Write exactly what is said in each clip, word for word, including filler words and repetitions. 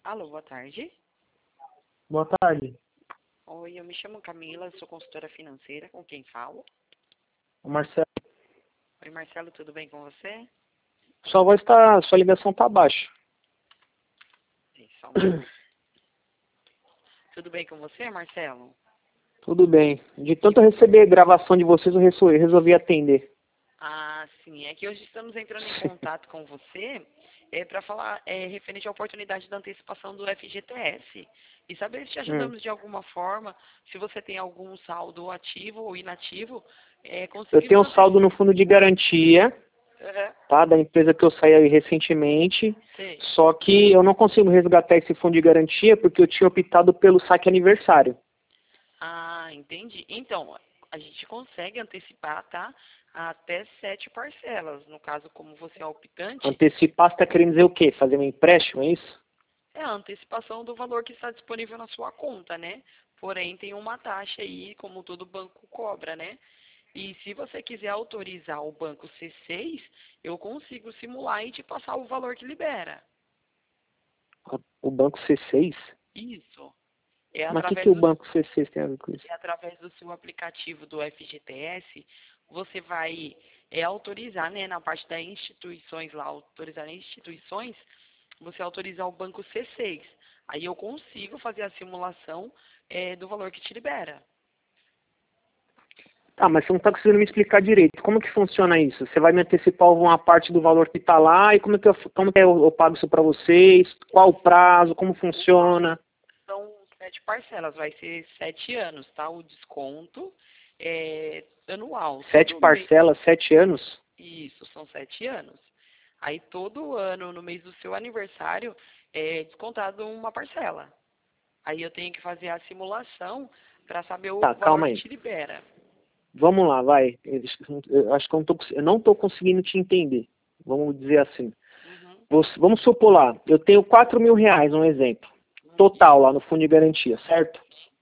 Alô, boa tarde. Boa tarde. Oi, eu me chamo Camila, sou consultora financeira, com quem falo? O Marcelo. Oi, Marcelo, tudo bem com você? Sua voz tá. Sua ligação tá baixa. Sim, só um minuto. Tudo bem com você, Marcelo? Tudo bem. De tanto eu receber gravação de vocês, eu resol- resolvi atender. Ah, sim. É que hoje estamos entrando em contato com você é, para falar é, referente à oportunidade da antecipação do F G T S. E saber se te Hum. ajudamos de alguma forma, se você tem algum saldo ativo ou inativo, é, Eu conseguimos tenho um antecipar. saldo no fundo de garantia, Uhum. tá? Da empresa que eu saí aí recentemente. Sim. Só que eu não consigo resgatar esse fundo de garantia porque eu tinha optado pelo saque aniversário. Ah, entendi. Então, a gente consegue antecipar, tá? Até sete parcelas. No caso, como você é optante, Antecipar, você tá querendo dizer o quê? Fazer um empréstimo, é isso? é a antecipação do valor que está disponível na sua conta, né? Porém, tem uma taxa aí, como todo banco cobra, né? E se você quiser autorizar o banco C seis, eu consigo simular e te passar o valor que libera. O banco C seis? Isso. É Mas o que, que através o do, banco C seis tem a ver com isso? é através do seu aplicativo do F G T S, você vai é, autorizar, né, na parte das instituições lá, autorizar instituições, você autorizar o banco C seis. Aí eu consigo fazer a simulação é, do valor que te libera. Tá, mas você não está conseguindo me explicar direito. Como que funciona isso? Você vai me antecipar alguma parte do valor que está lá e como é que eu, como que eu, eu pago isso para vocês? Qual o prazo? Como funciona? São sete parcelas, vai ser sete anos, tá? O desconto é anual. Sete Todo mês, parcelas, sete anos? isso, são sete anos. Aí todo ano, no mês do seu aniversário, é descontado uma parcela. Aí eu tenho que fazer a simulação para saber o Tá, valor calma que aí. te libera. Vamos lá, vai. Eu acho que eu não tô, cons- eu não estou conseguindo te entender. Vamos dizer assim. Uhum. Você- Vamos supor lá, eu tenho quatro mil reais, um exemplo. Total lá no fundo de garantia, certo?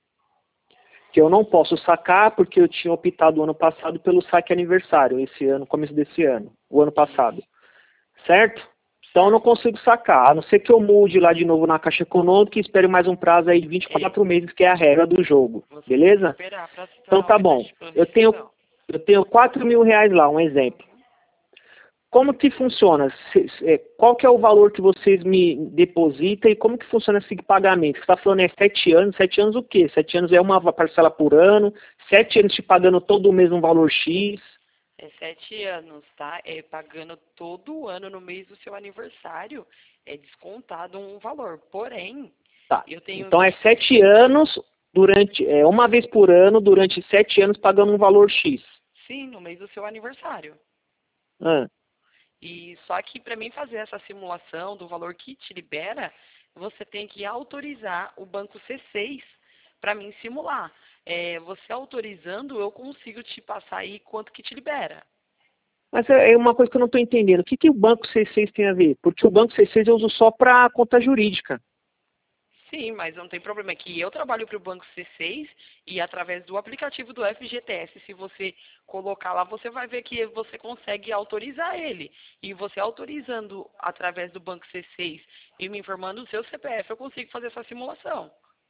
Que eu não posso sacar porque eu tinha optado o ano passado pelo saque aniversário, esse ano, começo desse ano, o ano passado, certo? Então eu não Certo. consigo sacar, a não ser que eu mude lá de novo na Caixa Econômica e espere mais um prazo aí de vinte e É, quatro meses, que é a regra do jogo, você tem que beleza? esperar para se Então tornar tá uma bom, inelegível eu tenho, rescisão. eu tenho quatro mil reais lá, um exemplo. Como que funciona? Se- se- é, Qual que é o valor que vocês me depositam e como que funciona esse pagamento? Você está falando é sete anos, sete anos o quê? Sete anos é uma parcela por ano, sete anos te pagando todo mês um valor X. É sete anos, tá? É pagando todo ano no mês do seu aniversário, é descontado um valor. Porém, Tá. eu tenho Então é que, sete anos durante, é, uma vez por ano, durante sete anos pagando um valor X. sim, no mês do seu aniversário. Ah, E só que para mim fazer essa simulação do valor que te libera, você tem que autorizar o banco C seis para mim simular. É, você autorizando, eu consigo te passar aí quanto que te libera. mas é é uma coisa que eu não estou entendendo. O que, que o banco C seis tem a ver? Porque o banco C seis eu uso só para conta jurídica. Sim, mas não tem problema. É que eu trabalho para o Banco C seis e através do aplicativo do F G T S, se você colocar lá, você vai ver que você consegue autorizar ele. E você autorizando através do Banco C seis e me informando o seu C P F, eu consigo fazer essa simulação.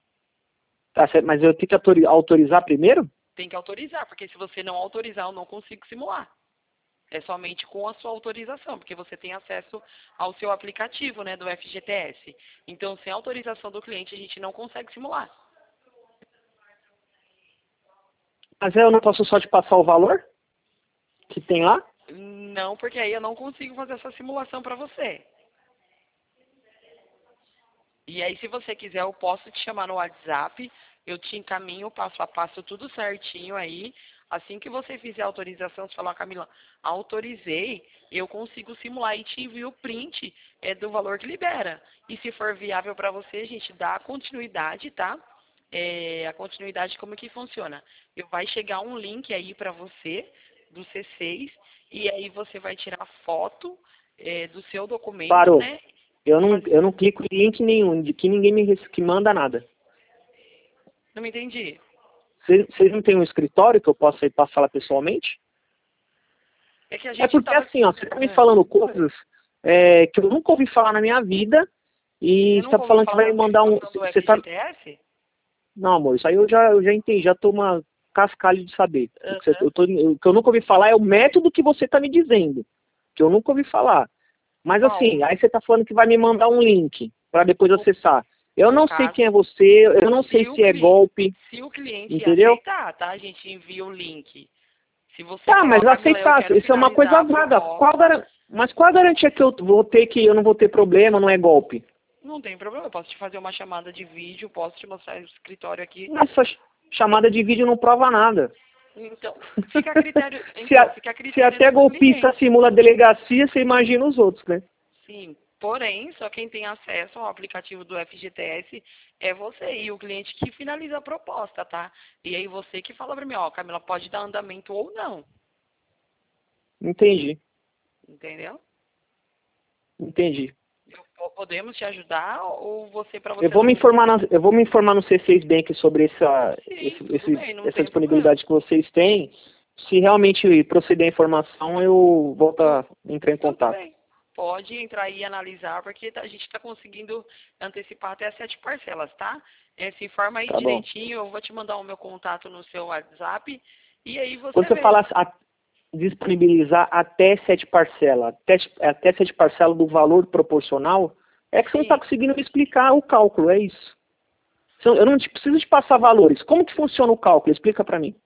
Tá certo, mas eu tenho que autori- autorizar primeiro? Tem que autorizar, porque se você não autorizar, eu não consigo simular. É somente com a sua autorização, porque você tem acesso ao seu aplicativo, né, do F G T S. Então, sem autorização do cliente, a gente não consegue simular. Mas eu não posso só te passar o valor que tem lá? Não, porque aí eu não consigo fazer essa simulação para você. E aí, se você quiser, eu posso te chamar no WhatsApp, eu te encaminho passo a passo tudo certinho aí. Assim que você fizer a autorização, você falar, Camila, autorizei, eu consigo simular e te envio o print é, do valor que libera. E se for viável para você, a gente dá a continuidade, tá? É, a continuidade, como que funciona? Eu vai chegar um link aí para você, do C seis, e aí você vai tirar foto é, do seu documento, Parou. né? Eu não, Faz- eu não clico em link nenhum, de que ninguém me res- que manda nada. Não me entendi. Vocês vocês não têm um escritório que eu possa ir passar lá pessoalmente? É que a É gente porque tava. assim, ó, você tá me É, falando coisas é, que eu nunca ouvi falar na minha vida E Você você nunca tá ouviu falando que falar vai da me mandar um... simulação do Você tá... F G T S? Não, amor, isso aí eu já, eu já entendi, já tô uma cascalho de saber. O que, você, Aham. eu tô, o que eu nunca ouvi falar é o método que você tá me dizendo, que eu nunca ouvi falar. Mas Qual? assim, aí você tá falando que vai me mandar um link para depois No, acessar. Eu no não sei quem é caso, você, eu não sei se o, se é cli... golpe, se o cliente entendeu? aceitar, tá? A gente envia o link. Se você Tá, falar, ó, mas Camila, eu aceitar, quero isso é uma finalizar coisa a vaga. Qual proposta, garan... Mas qual a garantia que eu vou ter que eu não vou ter problema, não é golpe? não tem problema, eu posso te fazer uma chamada de vídeo, posso te mostrar o escritório aqui. Essa ch- chamada de vídeo não prova nada. Então, fica a critério, se, então, a- fica a se critério até do golpista cliente. simula delegacia, você imagina os outros, né? Sim, porém, só quem tem acesso ao aplicativo do F G T S é você e o cliente que finaliza a proposta, tá? E aí você que fala pra mim, ó, Camila, pode dar andamento ou não, Entendi, entendeu? entendi. Eu- podemos te ajudar ou você, pra Eu você vou me não... informar, na- eu vou me informar no C seis Bank sobre essa, Sim, esse- tudo esse- bem, não essa tem problema. disponibilidade que vocês têm. Se realmente proceder a informação, eu volto Tu- a entrar em tudo contato. bem. Pode entrar aí e analisar, porque tá- a gente está conseguindo antecipar até sete parcelas, tá? É, se informa aí Tá bom. direitinho, eu vou te mandar o meu contato no seu WhatsApp, e aí Quando você você vê. fala a- disponibilizar até sete parcelas, até, até sete parcelas do valor proporcional, é que você não está Sim, conseguindo me explicar o cálculo, é isso. Se Eu eu não te- preciso te passar valores. Como que funciona o cálculo? Explica para mim.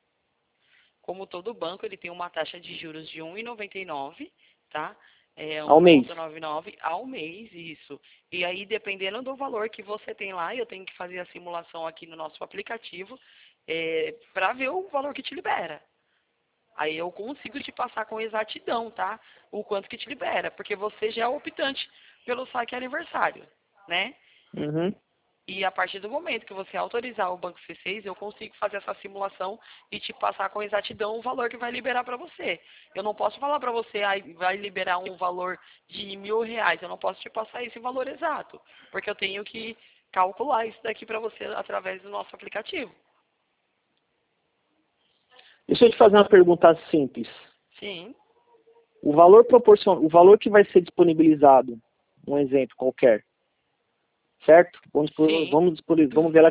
como todo banco, ele tem uma taxa de juros de um vírgula noventa e nove, tá? É Ao mês. um vírgula noventa e nove ao mês, isso. E aí, dependendo do valor que você tem lá, eu tenho que fazer a simulação aqui no nosso aplicativo, é, para ver o valor que te libera. Aí eu consigo te passar com exatidão, tá? O quanto que te libera, porque você já é optante pelo saque aniversário, né? Uhum. E a partir do momento que você autorizar o Banco C seis, eu consigo fazer essa simulação e te passar com exatidão o valor que vai liberar para você. Eu não posso falar para você, ah, vai liberar um valor de mil reais. Eu não posso te passar esse valor exato, porque eu tenho que calcular isso daqui para você através do nosso aplicativo. Deixa eu te fazer uma pergunta simples. Sim, O valor proporcion... o valor que vai ser disponibilizado, um exemplo qualquer, certo? Vamos, dispor- sim. vamos, dispor- vamos ver lá